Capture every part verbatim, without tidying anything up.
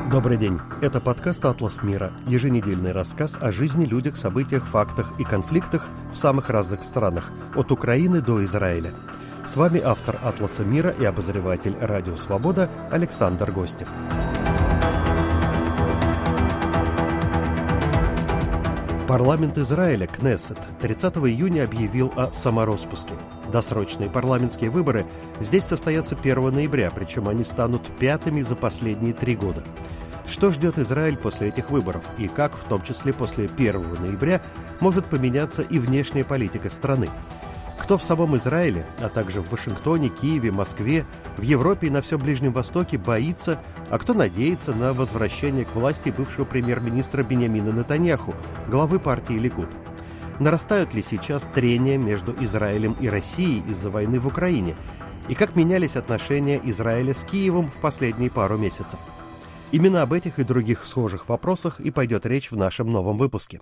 Добрый день. Это подкаст «Атлас мира», еженедельный рассказ о жизни, людях, событиях, фактах и конфликтах в самых разных странах, от Украины до Израиля. С вами автор «Атласа мира» и обозреватель «Радио Свобода» Александр Гостев. Парламент Израиля, Кнессет, тридцатого июня объявил о самороспуске. Досрочные парламентские выборы здесь состоятся первого ноября, причем они станут пятыми за последние три года. Что ждет Израиль после этих выборов и как, в том числе после первого ноября, может поменяться и внешняя политика страны? Кто в самом Израиле, а также в Вашингтоне, Киеве, Москве, в Европе и на всем Ближнем Востоке боится, а кто надеется на возвращение к власти бывшего премьер-министра Биньямина Нетаньяху, главы партии Ликуд? Нарастают ли сейчас трения между Израилем и Россией из-за войны в Украине? И как менялись отношения Израиля с Киевом в последние пару месяцев? Именно об этих и других схожих вопросах и пойдет речь в нашем новом выпуске.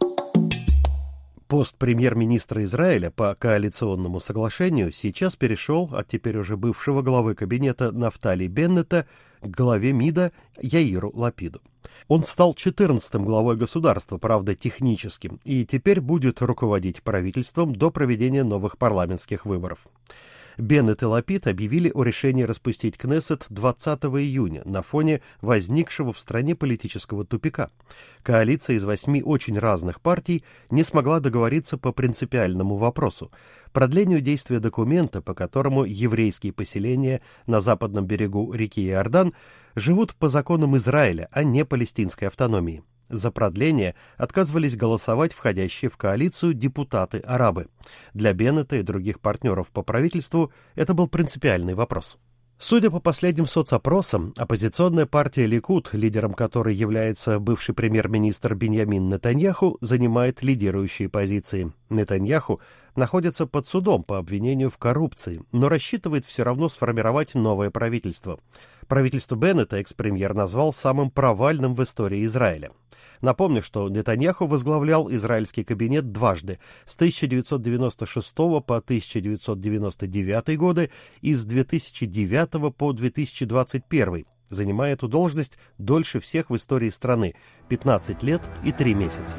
Пост премьер-министра Израиля по коалиционному соглашению сейчас перешел от теперь уже бывшего главы кабинета Нафтали Беннета к главе МИДа Яиру Лапиду. Он стал четырнадцатым главой государства, правда техническим, и теперь будет руководить правительством до проведения новых парламентских выборов. Беннет и Лапид объявили о решении распустить Кнессет двадцатого июня на фоне возникшего в стране политического тупика. Коалиция из восьми очень разных партий не смогла договориться по принципиальному вопросу – продлению действия документа, по которому еврейские поселения на западном берегу реки Иордан живут по законам Израиля, а не палестинской автономии. За продление отказывались голосовать входящие в коалицию депутаты-арабы. Для Беннета и других партнеров по правительству это был принципиальный вопрос. Судя по последним соцопросам, оппозиционная партия Ликуд, лидером которой является бывший премьер-министр Биньямин Нетаньяху, занимает лидирующие позиции. Нетаньяху находится под судом по обвинению в коррупции, но рассчитывает все равно сформировать новое правительство. Правительство Беннета экс-премьер назвал самым провальным в истории Израиля. Напомню, что Нетаньяху возглавлял израильский кабинет дважды, с тысяча девятьсот девяносто шестого по тысяча девятьсот девяносто девятый годы и с две тысячи девятого по две тысячи двадцать первый, занимая эту должность дольше всех в истории страны – пятнадцать лет и три месяца.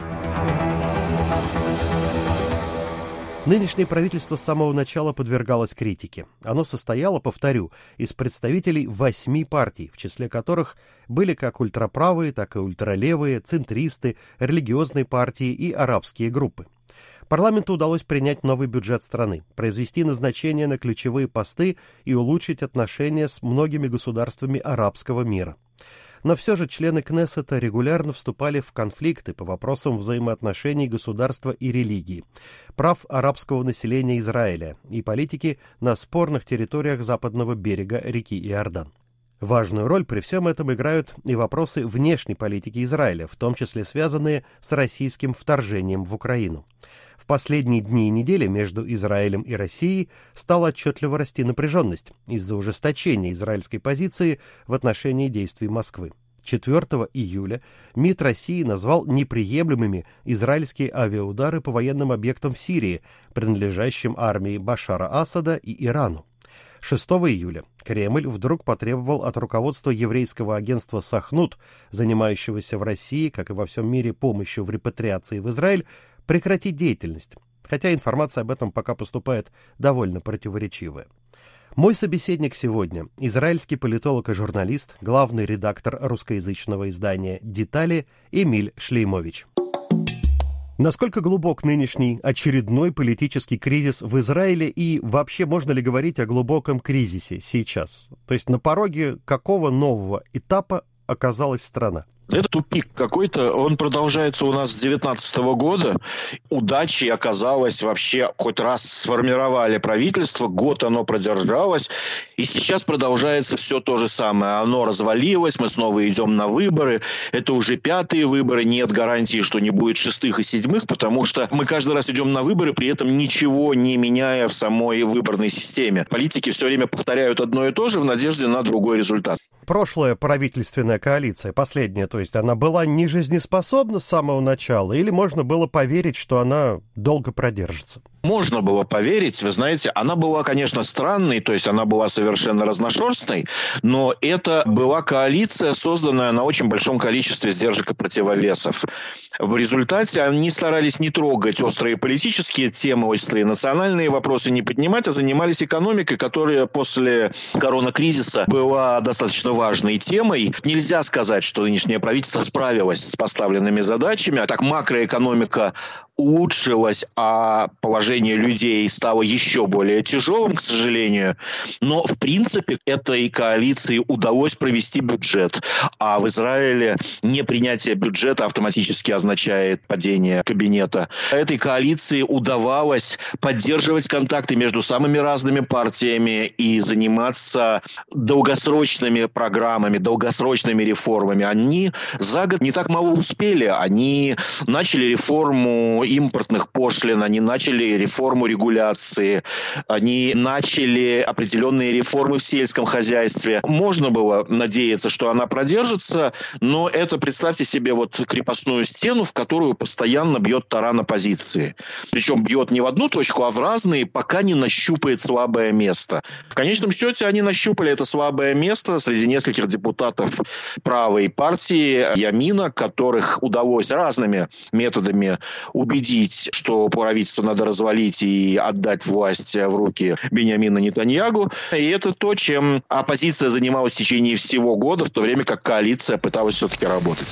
Нынешнее правительство с самого начала подвергалось критике. Оно состояло, повторю, из представителей восьми партий, в числе которых были как ультраправые, так и ультралевые, центристы, религиозные партии и арабские группы. Парламенту удалось принять новый бюджет страны, произвести назначения на ключевые посты и улучшить отношения с многими государствами арабского мира. Но все же члены Кнессета регулярно вступали в конфликты по вопросам взаимоотношений государства и религии, прав арабского населения Израиля и политики на спорных территориях западного берега реки Иордан. Важную роль при всем этом играют и вопросы внешней политики Израиля, в том числе связанные с российским вторжением в Украину. В последние дни и недели между Израилем и Россией стала отчетливо расти напряженность из-за ужесточения израильской позиции в отношении действий Москвы. четвертого июля МИД России назвал неприемлемыми израильские авиаудары по военным объектам в Сирии, принадлежащим армии Башара Асада и Ирану. шестого июля Кремль вдруг потребовал от руководства еврейского агентства «Сахнут», занимающегося в России, как и во всем мире, помощью в репатриации в Израиль, прекратить деятельность, хотя информация об этом пока поступает довольно противоречивая. Мой собеседник сегодня – израильский политолог и журналист, главный редактор русскоязычного издания «Детали» Эмиль Шлеймович. Насколько глубок нынешний очередной политический кризис в Израиле и вообще можно ли говорить о глубоком кризисе сейчас? То есть на пороге какого нового этапа оказалась страна? Это тупик какой-то, он продолжается у нас с девятнадцатого года. Удачей оказалось вообще, хоть раз сформировали правительство, год оно продержалось, и сейчас продолжается все то же самое. Оно развалилось, мы снова идем на выборы, это уже пятые выборы, нет гарантии, что не будет шестых и седьмых, потому что мы каждый раз идем на выборы, при этом ничего не меняя в самой выборной системе. Политики все время повторяют одно и то же в надежде на другой результат. Прошлая правительственная коалиция, последняя, то есть она была нежизнеспособна с самого начала, или можно было поверить, что она долго продержится? Можно было поверить, вы знаете, она была, конечно, странной, то есть она была совершенно разношерстной, но это была коалиция, созданная на очень большом количестве сдержек и противовесов. В результате они старались не трогать острые политические темы, острые национальные вопросы не поднимать, а занимались экономикой, которая после коронакризиса была достаточно важной темой. Нельзя сказать, что нынешнее правительство справилось с поставленными задачами, а так макроэкономика улучшилась, а положение людей стало еще более тяжелым, к сожалению. Но, в принципе, этой коалиции удалось провести бюджет. А в Израиле непринятие бюджета автоматически означает падение кабинета. Этой коалиции удавалось поддерживать контакты между самыми разными партиями и заниматься долгосрочными программами, долгосрочными реформами. Они за год не так мало успели. Они начали реформу импортных пошлин, они начали реформу регуляции, они начали определенные реформы в сельском хозяйстве. Можно было надеяться, что она продержится, но это, представьте себе, вот крепостную стену, в которую постоянно бьет таран оппозиции. Причем бьет не в одну точку, а в разные, пока не нащупает слабое место. В конечном счете они нащупали это слабое место среди нескольких депутатов правой партии Ямина, которых удалось разными методами убедить, что правительство надо развалить и отдать власть в руки Биньямина Нетаньяху. И это то, чем оппозиция занималась в течение всего года, в то время как коалиция пыталась все-таки работать.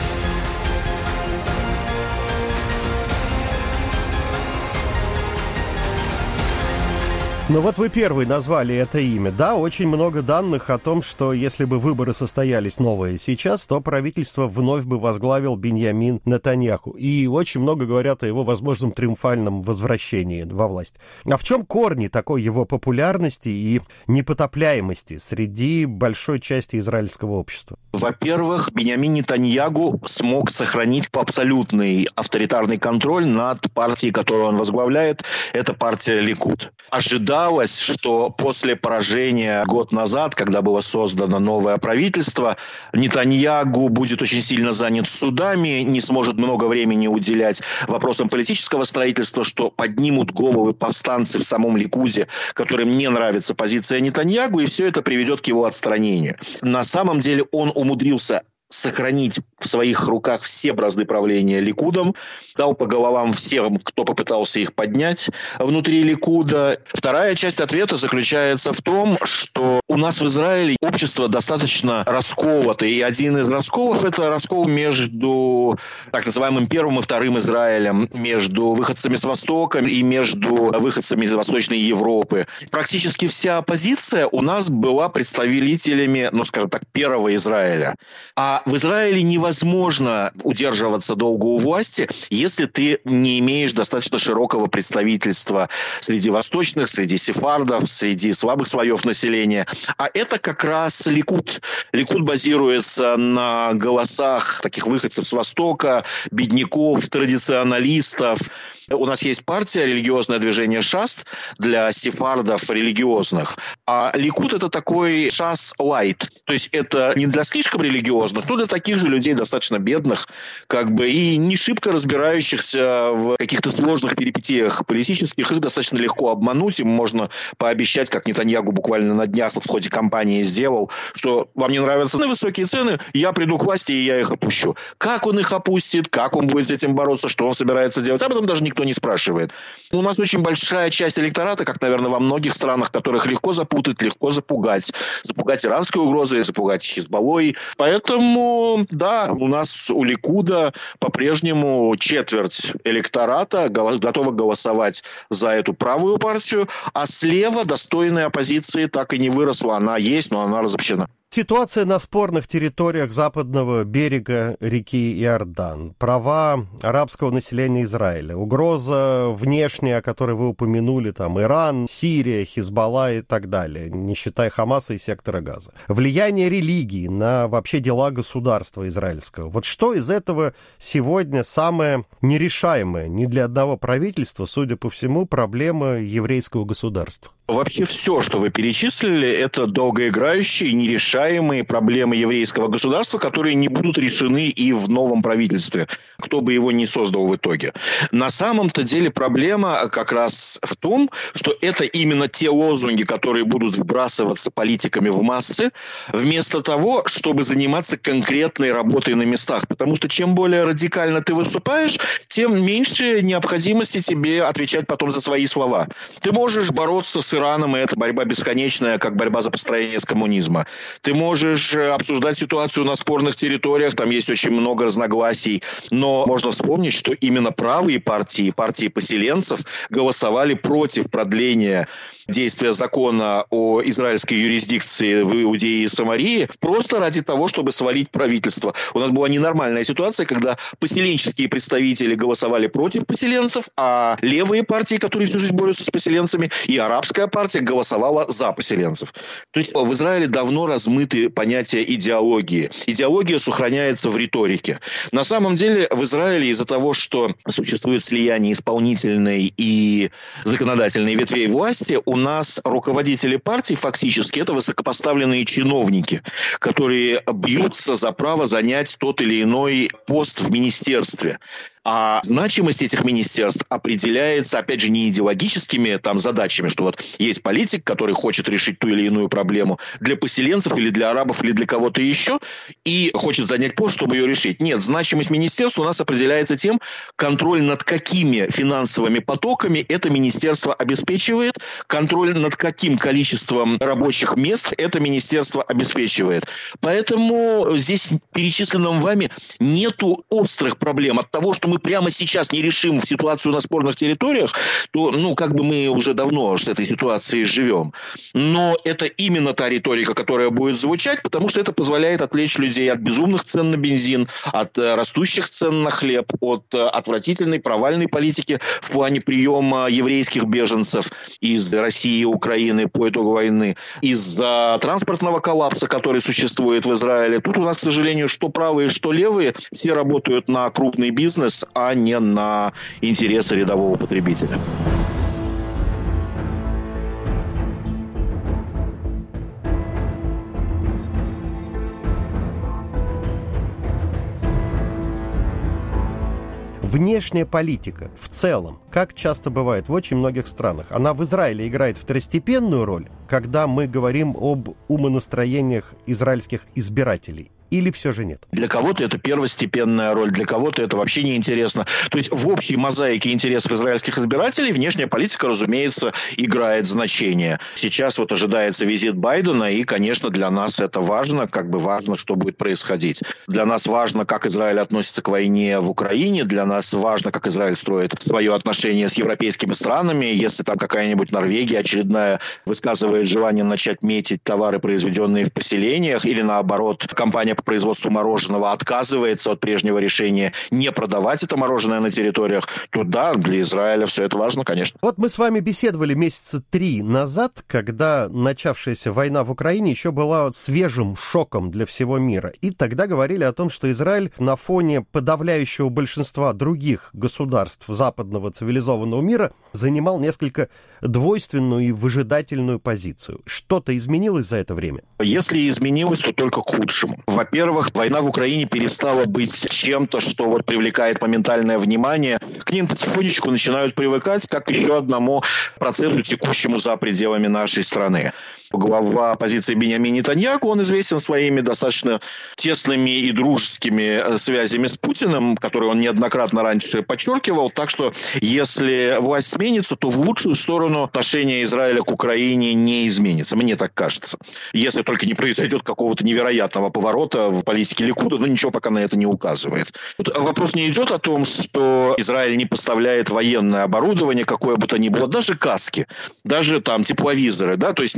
Ну вот вы первый назвали это имя. Да, очень много данных о том, что если бы выборы состоялись новые сейчас, то правительство вновь бы возглавил Биньямин Нетаньяху. И очень много говорят о его возможном триумфальном возвращении во власть. А в чем корни такой его популярности и непотопляемости среди большой части израильского общества? Во-первых, Биньямин Нетаньяху смог сохранить абсолютный авторитарный контроль над партией, которую он возглавляет. Это партия Ликуд. Ожидалось, что после поражения год назад, когда было создано новое правительство, Нетаньяху будет очень сильно занят судами, не сможет много времени уделять вопросам политического строительства, что поднимут головы повстанцы в самом Ликуде, которым не нравится позиция Нетаньяху, и все это приведет к его отстранению. На самом деле он умудрился сохранить в своих руках все бразды правления Ликудом, дал по головам всем, кто попытался их поднять внутри Ликуда. Вторая часть ответа заключается в том, что у нас в Израиле общество достаточно расколото, и один из расколов – это раскол между так называемым первым и вторым Израилем, между выходцами с Востока и между выходцами из Восточной Европы. Практически вся оппозиция у нас была представителями, ну, скажем так, первого Израиля. А в Израиле невозможно удерживаться долго у власти, если ты не имеешь достаточно широкого представительства среди восточных, среди сефардов, среди слабых слоев населения. А это как раз Ликуд. Ликуд базируется на голосах таких выходцев с Востока, бедняков, традиционалистов. У нас есть партия, религиозное движение ШАС для сефардов религиозных. А Ликуд – это такой ШАС-лайт. То есть это не для слишком религиозных, но для таких же людей, достаточно бедных, как бы, и не шибко разбирающихся в каких-то сложных перипетиях политических. Их достаточно легко обмануть. Им можно пообещать, как Нетаньяху буквально на днях в ходе кампании сделал, что вам не нравятся высокие цены, я приду к власти, и я их опущу. Как он их опустит, как он будет с этим бороться, что он собирается делать, об этом даже никто не спрашивает. У нас очень большая часть электората, как, наверное, во многих странах, которых легко запутать, легко запугать. Запугать иранской угрозой, запугать Хизбаллой. Поэтому, да, у нас у Ликуда по-прежнему четверть электората готова голосовать за эту правую партию, а слева достойной оппозиции так и не выросла. Она есть, но она разобщена. Ситуация на спорных территориях западного берега реки Иордан, права арабского населения Израиля, угроза внешняя, о которой вы упомянули, там Иран, Сирия, Хизбалла и так далее, не считая Хамаса и сектора Газа. Влияние религии на вообще дела государства израильского. Вот что из этого сегодня самое нерешаемое ни для одного правительства, судя по всему, проблема еврейского государства? Вообще все, что вы перечислили, это долгоиграющие, нерешаемые проблемы еврейского государства, которые не будут решены и в новом правительстве, кто бы его ни создал в итоге. На самом-то деле проблема как раз в том, что это именно те лозунги, которые будут вбрасываться политиками в массы, вместо того, чтобы заниматься конкретной работой на местах. Потому что чем более радикально ты выступаешь, тем меньше необходимости тебе отвечать потом за свои слова. Ты можешь бороться с Ираном, и это борьба бесконечная, как борьба за построение с коммунизма. Ты можешь обсуждать ситуацию на спорных территориях, там есть очень много разногласий, но можно вспомнить, что именно правые партии, партии поселенцев голосовали против продления действия закона о израильской юрисдикции в Иудее и Самарии просто ради того, чтобы свалить правительство. У нас была ненормальная ситуация, когда поселенческие представители голосовали против поселенцев, а левые партии, которые всю жизнь борются с поселенцами, и арабская партия голосовала за поселенцев. То есть в Израиле давно размыты понятия идеологии. Идеология сохраняется в риторике. На самом деле в Израиле из-за того, что существует слияние исполнительной и законодательной ветвей власти, у нас руководители партий фактически это высокопоставленные чиновники, которые бьются за право занять тот или иной пост в министерстве. А значимость этих министерств определяется, опять же, не идеологическими там задачами, что вот есть политик, который хочет решить ту или иную проблему для поселенцев или для арабов или для кого-то еще, и хочет занять пост, чтобы ее решить. Нет, значимость министерства у нас определяется тем, контроль над какими финансовыми потоками это министерство обеспечивает, контроль над каким количеством рабочих мест это министерство обеспечивает. Поэтому здесь перечисленном вами нету острых проблем от того, что мы мы прямо сейчас не решим ситуацию на спорных территориях, то, ну, как бы мы уже давно с этой ситуацией живем. Но это именно та риторика, которая будет звучать, потому что это позволяет отвлечь людей от безумных цен на бензин, от растущих цен на хлеб, от отвратительной провальной политики в плане приема еврейских беженцев из России и Украины по итогу войны, из-за транспортного коллапса, который существует в Израиле. Тут у нас, к сожалению, что правые, что левые, все работают на крупный бизнес, а не на интересы рядового потребителя. Внешняя политика в целом, как часто бывает в очень многих странах, она в Израиле играет второстепенную роль, когда мы говорим об умонастроениях израильских избирателей. Или все же нет? Для кого-то это первостепенная роль, для кого-то это вообще неинтересно. То есть в общей мозаике интересов израильских избирателей внешняя политика, разумеется, играет значение. Сейчас вот ожидается визит Байдена, и, конечно, для нас это важно, как бы важно, что будет происходить. Для нас важно, как Израиль относится к войне в Украине, для нас важно, как Израиль строит свое отношение с европейскими странами. Если там какая-нибудь Норвегия очередная высказывает желание начать метить товары, произведенные в поселениях, или наоборот, компания по производству мороженого отказывается от прежнего решения не продавать это мороженое на территориях, то да, для Израиля все это важно, конечно. Вот мы с вами беседовали месяца три назад, когда начавшаяся война в Украине еще была свежим шоком для всего мира. И тогда говорили о том, что Израиль на фоне подавляющего большинства других государств западного цивилизованного мира занимал несколько двойственную и выжидательную позицию. Что-то изменилось за это время? Если изменилось, то только к худшему. Во-первых, война в Украине перестала быть чем-то, что вот привлекает моментальное внимание. К ним потихонечку начинают привыкать, как к еще одному процессу, текущему за пределами нашей страны. Глава оппозиции Биньямин Нетаньяху, он известен своими достаточно тесными и дружескими связями с Путиным, которые он неоднократно раньше подчеркивал. Так что, если власть сменится, то в лучшую сторону отношение Израиля к Украине не изменится. Мне так кажется. Если только не произойдет какого-то невероятного поворота в политике Ликуда, но ничего пока на это не указывает. Тут вопрос не идет о том, что Израиль не поставляет военное оборудование, какое бы то ни было, даже каски, даже там тепловизоры, да, то есть не вооружение,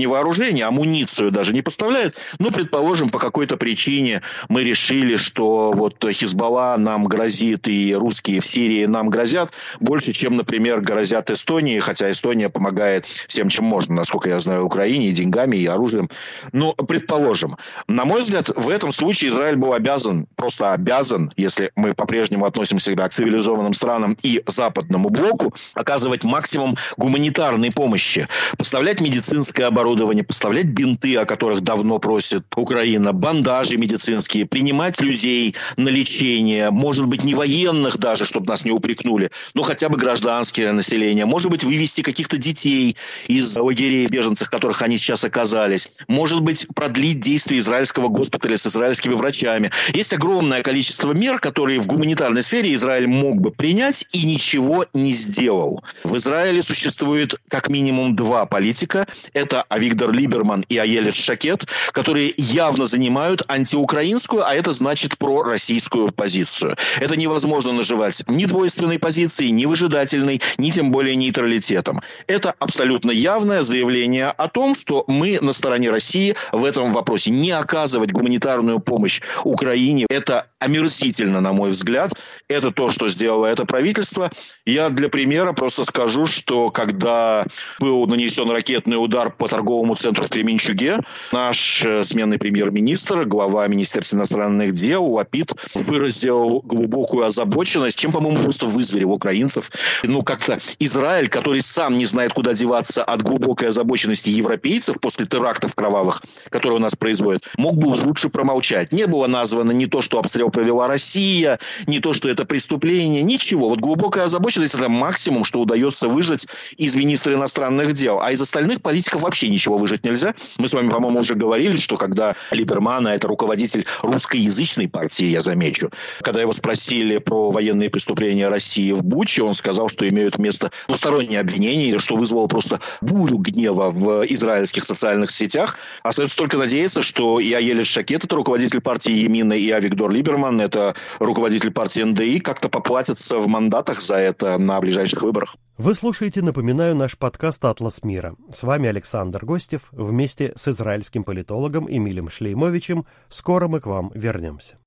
вооружение, амуницию даже не поставляет. Ну, предположим, по какой-то причине мы решили, что вот Хизбалла нам грозит и русские в Сирии нам грозят больше, чем, например, грозят Эстонии, хотя Эстония помогает всем, чем можно, насколько я знаю, Украине, и деньгами, и оружием. Ну, предположим. На мой взгляд, в этом случае Израиль был обязан, просто обязан, если мы по-прежнему относим себя к цивилизованным странам и западному блоку, оказывать максимум гуманитарной помощи. Поставлять медицинское оборудование, поставлять бинты, о которых давно просит Украина, бандажи медицинские, принимать людей на лечение, может быть, не военных даже, чтобы нас не упрекнули, но хотя бы гражданское население, может быть, вывести каких-то детей из лагерей беженцев, в которых они сейчас оказались, может быть, продлить действие израильского госпиталя с израильскими врачами. Есть огромное количество мер, которые в гуманитарной сфере Израиль мог бы принять и ничего не сделал. В Израиле существует как минимум два политика. Это Авигдор Либерман и Аелет Шакед, которые явно занимают антиукраинскую, а это значит пророссийскую позицию. Это невозможно наживать ни двойственной позицией, ни выжидательной, ни тем более нейтралитетом. Это абсолютно явное заявление о том, что мы на стороне России в этом вопросе. Не оказывать гуманитарную помощь Украине – это омерзительно, на мой взгляд. Это то, что сделало это правительство. Я для примера просто скажу, что когда был нанесен ракетный удар по торговому центру в Кременчуге, наш сменный премьер-министр, глава Министерства иностранных дел Лапид выразил глубокую озабоченность, чем, по-моему, просто вызверил украинцев. Ну, как-то Израиль, который сам не знает, куда деваться от глубокой озабоченности европейцев после терактов кровавых, которые у нас производят, мог бы уж лучше промолчать. Не было названо ни то, что обстрел провела Россия, не то, что это преступление, ничего. Вот глубокая озабоченность – это максимум, что удается выжать из министра иностранных дел. А из остальных политиков вообще ничего выжать нельзя. Мы с вами, по-моему, уже говорили, что когда Либерман, а это руководитель русскоязычной партии, я замечу, когда его спросили про военные преступления России в Буче, он сказал, что имеют место двусторонние обвинения, что вызвало просто бурю гнева в израильских социальных сетях. Остается только надеяться, что и Аелет Шакед, это руководитель партии Емина, и Авигдор Либерман, это руководитель партии эн дэ и, как-то поплатятся в мандатах за это на ближайших выборах. Вы слушаете, напоминаю, наш подкаст «Атлас мира». С вами Александр Гостев. Вместе с израильским политологом Эмилем Шлеймовичем скоро мы к вам вернемся.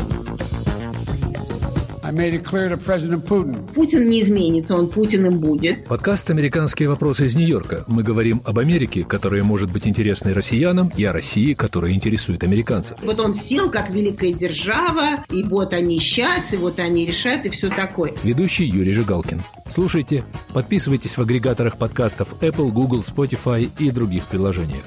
Путин не изменится, он Путиным будет. Подкаст «Американские вопросы» из Нью-Йорка. Мы говорим об Америке, которая может быть интересной россиянам, и о России, которая интересует американцев. Вот он сел как великая держава, и вот они сейчас, и вот они решат, и все такое. Ведущий Юрий Жигалкин. Слушайте, подписывайтесь в агрегаторах подкастов Apple, Google, Spotify и других приложениях.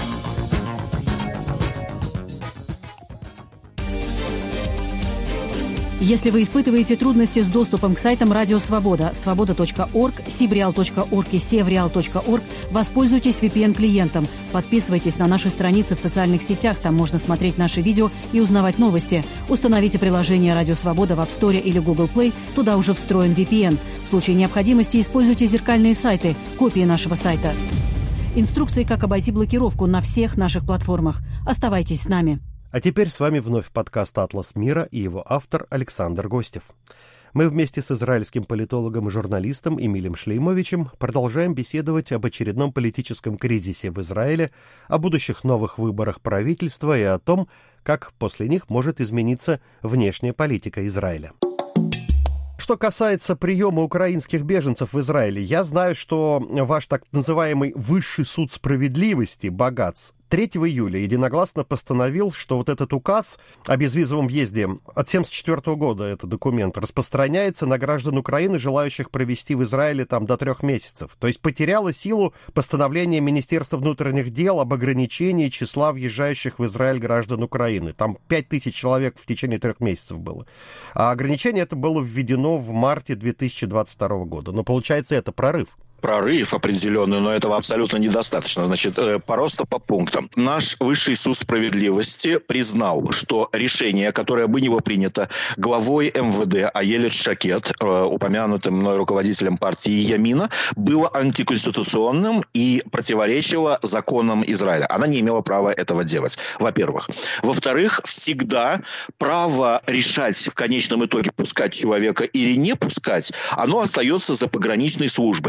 Если вы испытываете трудности с доступом к сайтам Радио Свобода, свобода точка орг, сибреал точка орг и севреал точка орг, воспользуйтесь ви пи эн-клиентом. Подписывайтесь на наши страницы в социальных сетях, там можно смотреть наши видео и узнавать новости. Установите приложение Радио Свобода в App Store или Google Play, туда уже встроен ви пи эн. В случае необходимости используйте зеркальные сайты, копии нашего сайта. Инструкции, как обойти блокировку на всех наших платформах. Оставайтесь с нами. А теперь с вами вновь подкаст «Атлас мира» и его автор Александр Гостев. Мы вместе с израильским политологом и журналистом Эмилем Шлеймовичем продолжаем беседовать об очередном политическом кризисе в Израиле, о будущих новых выборах правительства и о том, как после них может измениться внешняя политика Израиля. Что касается приема украинских беженцев в Израиле, я знаю, что ваш так называемый Высший суд справедливости, Багац, третьего июля единогласно постановил, что вот этот указ о безвизовом въезде от семьдесят четвёртого года, этот документ, распространяется на граждан Украины, желающих провести в Израиле там до трех месяцев. То есть потеряло силу постановление Министерства внутренних дел об ограничении числа въезжающих в Израиль граждан Украины. Там пять тысяч человек в течение трех месяцев было. А ограничение это было введено в марте две тысячи двадцать второго года. Но получается, это прорыв. Прорыв определенный, но этого абсолютно недостаточно. Значит, просто по пунктам. Наш Высший суд справедливости признал, что решение, которое бы не было принято главой эм вэ дэ Аелет Шакед, упомянутым мной руководителем партии Ямина, было антиконституционным и противоречило законам Израиля. Она не имела права этого делать, во-первых. Во-вторых, всегда право решать в конечном итоге, пускать человека или не пускать, оно остается за пограничной службой. А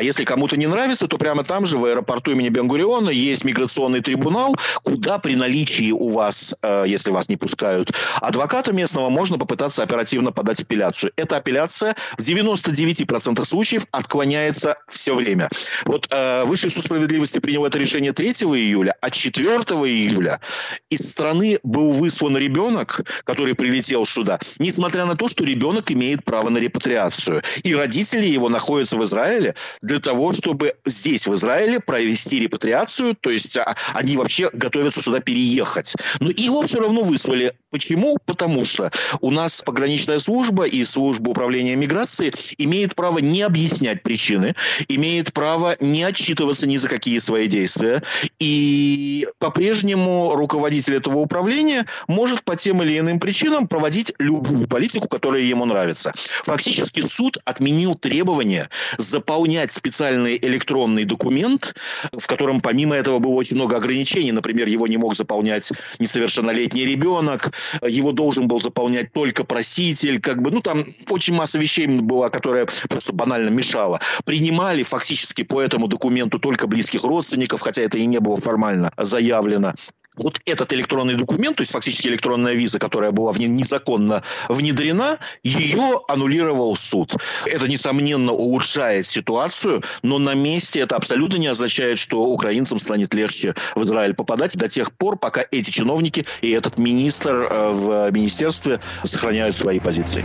А если кому-то не нравится, то прямо там же, в аэропорту имени Бен-Гуриона, есть миграционный трибунал, куда при наличии у вас, э, если вас не пускают, адвоката местного, можно попытаться оперативно подать апелляцию. Эта апелляция в девяноста девяти процентах случаев отклоняется все время. Вот э, Высший суд справедливости принял это решение третьего июля, а четвёртого июля из страны был выслан ребенок, который прилетел сюда, несмотря на то, что ребенок имеет право на репатриацию. И родители его находятся в Израиле для того, чтобы здесь, в Израиле, провести репатриацию, то есть а, они вообще готовятся сюда переехать. Но его все равно выслали. Почему? Потому что у нас пограничная служба и служба управления миграцией имеет право не объяснять причины, имеет право не отчитываться ни за какие свои действия. И по-прежнему руководитель этого управления может по тем или иным причинам проводить любую политику, которая ему нравится. Фактически суд отменил требование заполнять специальный электронный документ, в котором помимо этого было очень много ограничений. Например, его не мог заполнять несовершеннолетний ребенок, его должен был заполнять только проситель. Как бы, ну, там очень масса вещей была, которая просто банально мешала. Принимали фактически по этому документу только близких родственников, хотя это и не было формально заявлено. Вот этот электронный документ, то есть фактически электронная виза, которая была незаконно внедрена, ее аннулировал суд. Это, несомненно, улучшает ситуацию, но на месте это абсолютно не означает, что украинцам станет легче в Израиль попадать до тех пор, пока эти чиновники и этот министр в министерстве сохраняют свои позиции.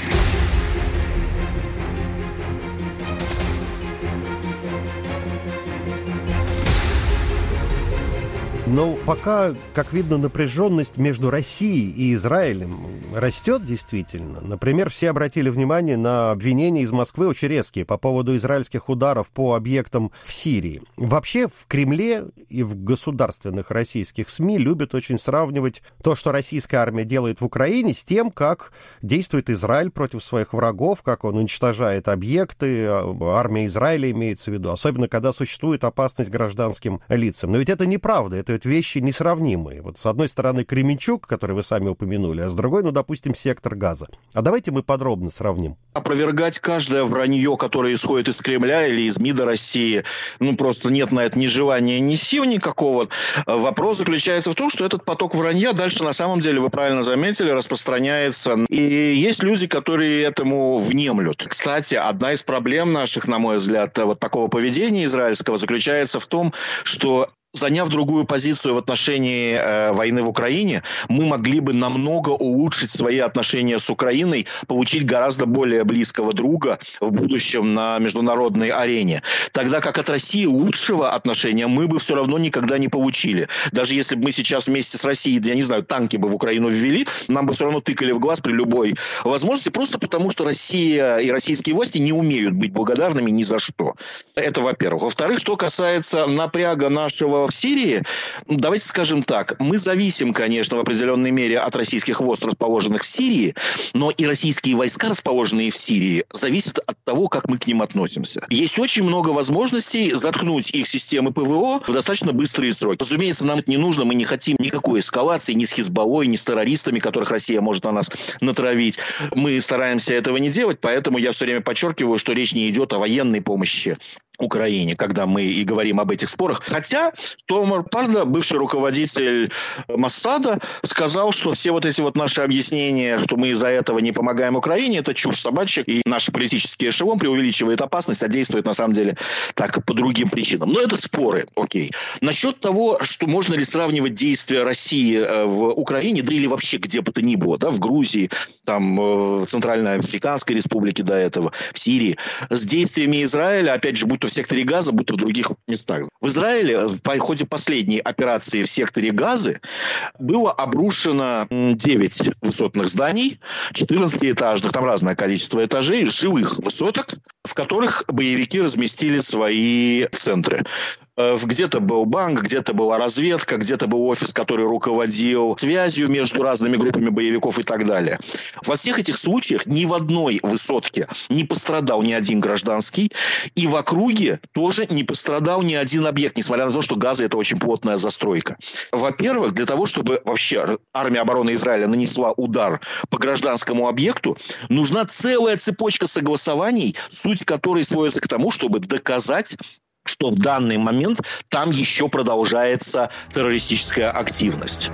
Но пока, как видно, напряженность между Россией и Израилем растет действительно. Например, все обратили внимание на обвинения из Москвы очень резкие по поводу израильских ударов по объектам в Сирии. Вообще в Кремле и в государственных российских СМИ любят очень сравнивать то, что российская армия делает в Украине, с тем, как действует Израиль против своих врагов, как он уничтожает объекты, армия Израиля имеется в виду, особенно когда существует опасность гражданским лицам. Но ведь это неправда, это ведь вещи несравнимые. Вот с одной стороны Кременчуг, который вы сами упомянули, а с другой, ну, допустим, сектор Газа. А давайте мы подробно сравним. Опровергать каждое вранье, которое исходит из Кремля или из МИДа России, ну, просто нет на это ни желания, ни сил никакого. Вопрос заключается в том, что этот поток вранья дальше, на самом деле, вы правильно заметили, распространяется. И есть люди, которые этому внемлют. Кстати, одна из проблем наших, на мой взгляд, вот такого поведения израильского заключается в том, что заняв другую позицию в отношении э, войны в Украине, мы могли бы намного улучшить свои отношения с Украиной, получить гораздо более близкого друга в будущем на международной арене. Тогда как от России лучшего отношения мы бы все равно никогда не получили. Даже если бы мы сейчас вместе с Россией, я не знаю, танки бы в Украину ввели, нам бы все равно тыкали в глаз при любой возможности, просто потому что Россия и российские власти не умеют быть благодарными ни за что. Это во-первых. Во-вторых, что касается напряга нашего в Сирии, давайте скажем так, мы зависим, конечно, в определенной мере от российских войск, расположенных в Сирии, но и российские войска, расположенные в Сирии, зависят от того, как мы к ним относимся. Есть очень много возможностей заткнуть их системы ПВО в достаточно быстрые сроки. Разумеется, нам это не нужно, мы не хотим никакой эскалации ни с Хизбаллой, ни с террористами, которых Россия может на нас натравить. Мы стараемся этого не делать, поэтому я все время подчеркиваю, что речь не идет о военной помощи Украине, когда мы и говорим об этих спорах. Хотя Томар Парда, бывший руководитель Моссада, сказал, что все вот эти вот наши объяснения, что мы из-за этого не помогаем Украине, это чушь собачья, и наш политический эшелон преувеличивает опасность, а действует на самом деле так по другим причинам. Но это споры, окей. Насчет того, что можно ли сравнивать действия России в Украине, да или вообще где бы то ни было, да, в Грузии, там, в Центральноафриканской республике до этого, в Сирии, с действиями Израиля, опять же, будь то в секторе Газа, будь то в других местах. В Израиле в ходе последней операции в секторе Газы было обрушено девять высотных зданий, четырнадцатиэтажных, там разное количество этажей, жилых высоток, в которых боевики разместили свои центры. Где-то был банк, где-то была разведка, где-то был офис, который руководил связью между разными группами боевиков и так далее. Во всех этих случаях ни в одной высотке не пострадал ни один гражданский, и в округе тоже не пострадал ни один объект, несмотря на то, что Газа – это очень плотная застройка. Во-первых, для того, чтобы вообще армия обороны Израиля нанесла удар по гражданскому объекту, нужна целая цепочка согласований, суть которой сводится к тому, чтобы доказать, что в данный момент там еще продолжается террористическая активность.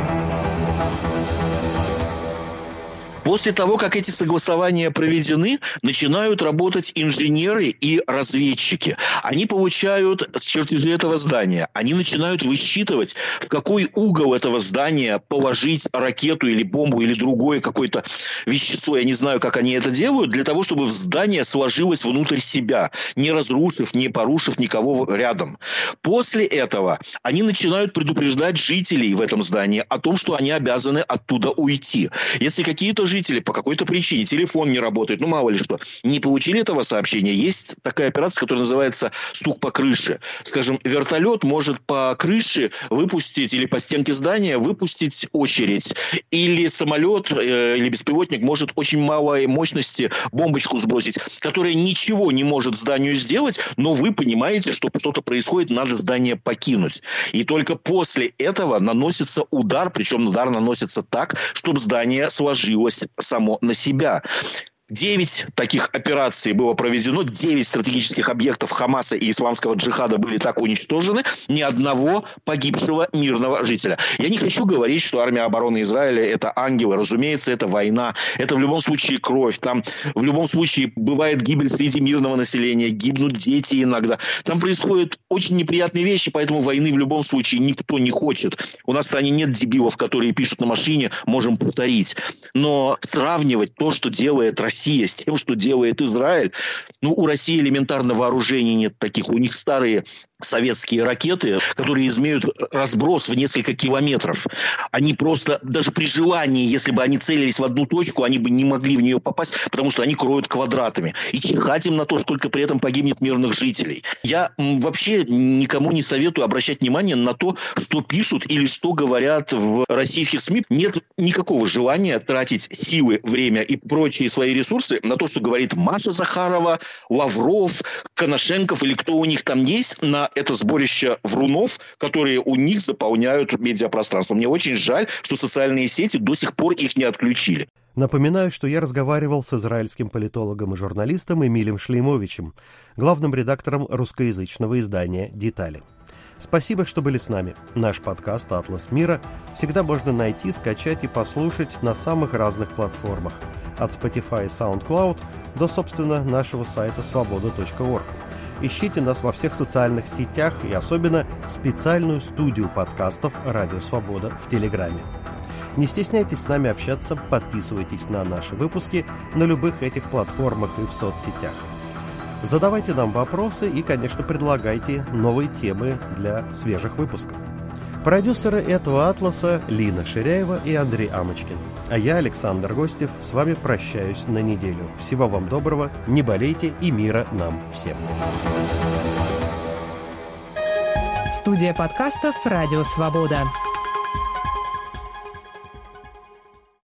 После того, как эти согласования проведены, начинают работать инженеры и разведчики. Они получают чертежи этого здания. Они начинают высчитывать, в какой угол этого здания положить ракету или бомбу или другое какое-то вещество. Я не знаю, как они это делают, для того, чтобы здание сложилось внутрь себя, не разрушив, не порушив никого рядом. После этого они начинают предупреждать жителей в этом здании о том, что они обязаны оттуда уйти. Если какие-то жители по какой-то причине, телефон не работает, ну мало ли что, не получили этого сообщения, есть такая операция, которая называется «стук по крыше». Скажем, вертолет может по крыше выпустить или по стенке здания выпустить очередь. Или самолет э, или беспилотник может очень малой мощности бомбочку сбросить, которая ничего не может зданию сделать, но вы понимаете, что что-то происходит, надо здание покинуть. И только после этого наносится удар, причем удар наносится так, чтобы здание сложилось само на себя. Девять таких операций было проведено, девять стратегических объектов Хамаса и исламского джихада были так уничтожены, ни одного погибшего мирного жителя. Я не хочу говорить, что армия обороны Израиля – это ангелы. Разумеется, это война, это в любом случае кровь. Там в любом случае бывает гибель среди мирного населения, гибнут дети иногда. Там происходят очень неприятные вещи, поэтому войны в любом случае никто не хочет. У нас в стране нет дебилов, которые пишут на машине «можем повторить». Но сравнивать то, что делает Россия, с тем, что делает Израиль. Ну, у России элементарно вооружений нет таких. У них старые советские ракеты, которые имеют разброс в несколько километров. Они просто, даже при желании, если бы они целились в одну точку, они бы не могли в нее попасть, потому что они кроют квадратами. И чихать им на то, сколько при этом погибнет мирных жителей. Я вообще никому не советую обращать внимание на то, что пишут или что говорят в российских СМИ. Нет никакого желания тратить силы, время и прочие свои ресурсы на то, что говорит Маша Захарова, Лавров, Коношенков или кто у них там есть, на это сборище врунов, которые у них заполняют медиапространство. Мне очень жаль, что социальные сети до сих пор их не отключили. Напоминаю, что я разговаривал с израильским политологом и журналистом Эмилем Шлеймовичем, главным редактором русскоязычного издания «Детали». Спасибо, что были с нами. Наш подкаст «Атлас мира» всегда можно найти, скачать и послушать на самых разных платформах. От Spotify и SoundCloud до, собственно, нашего сайта свобода точка орг. Ищите нас во всех социальных сетях и особенно специальную студию подкастов «Радио Свобода» в Телеграме. Не стесняйтесь с нами общаться, подписывайтесь на наши выпуски на любых этих платформах и в соцсетях. Задавайте нам вопросы и, конечно, предлагайте новые темы для свежих выпусков. Продюсеры этого «Атласа» Лина Ширяева и Андрей Амочкин. А я, Александр Гостев, с вами прощаюсь на неделю. Всего вам доброго, не болейте и мира нам всем. Студия подкастов «Радио Свобода».